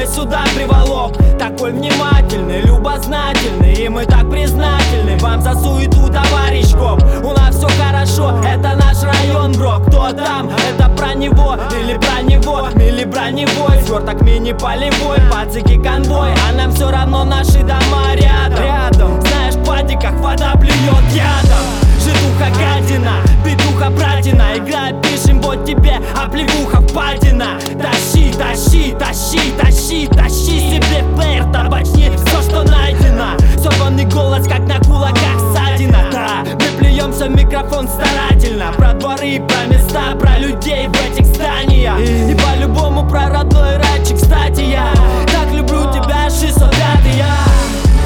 пуля сюда приволок. Такой внимательный, любознательный, и мы так признательны вам за суету, товарищков. У нас все хорошо, это наш район, бро. Кто там? Это про него или про него? Или броневой, сверток мини-полевой, пацики конвой, а нам все равно наши дома рядом. Знаешь, в падиках вода плюет ядом. Житуха гадина, битуха братина, играет, пишем вот тебе, а плевуха впадина. Тащи, тащи, тащи, тащи, тащи себе в плеер, табачни все, что найдено. Сорванный голос, как на кулаках ссадина. Да, мы плюемся в микрофон старательно, про дворы, про места, про людей в